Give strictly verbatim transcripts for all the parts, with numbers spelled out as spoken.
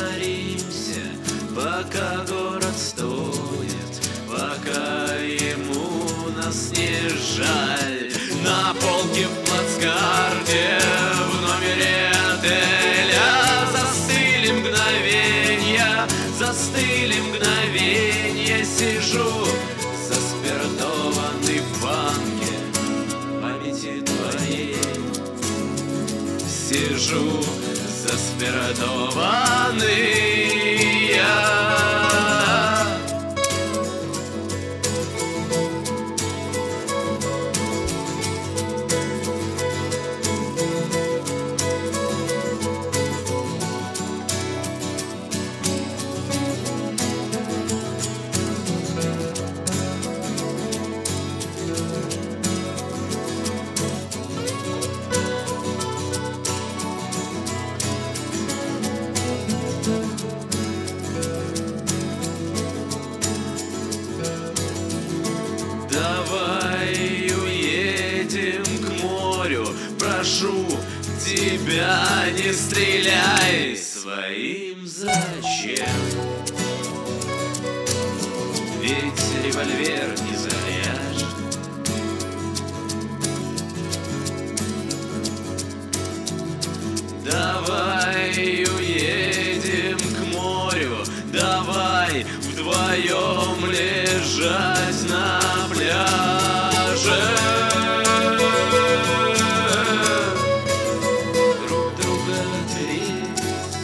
договоримся, пока город стоит, пока ему нас не жаль. На полке в плацкарте в номере отеля застыли мгновенья, застыли мгновенья. Сижу заспиртованный в банке памяти твоей, сижу заспиртованный я. Давай уедем к морю, прошу тебя, не стреляй своим зачем? Ведь револьвер не заряжен. Давай уедем к морю, давай вдвоем лежать на пляже, друг друга греть.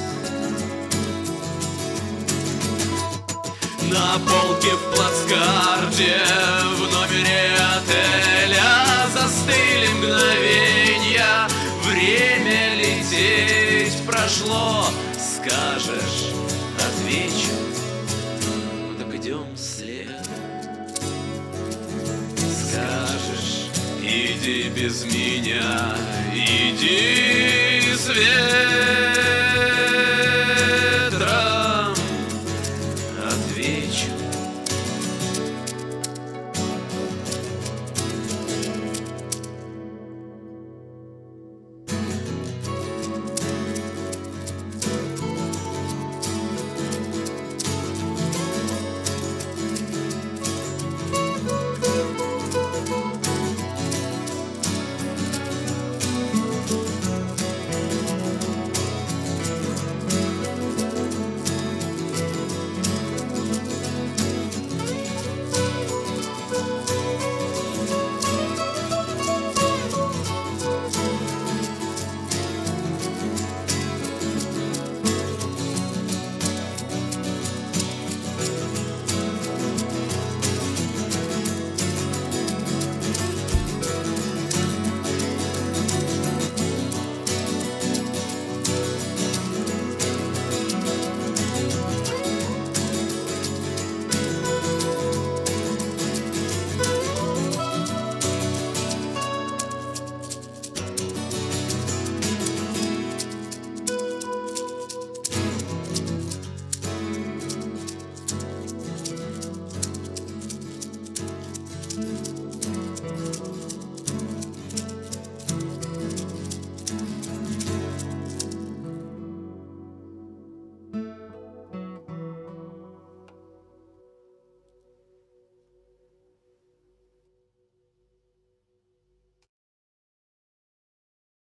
На полке в плацкарте в номере отеля застыли мгновенья. Время лететь прошло, скажешь, отвечу, ну так идем вслед. Скажешь, иди без меня, иди, свет.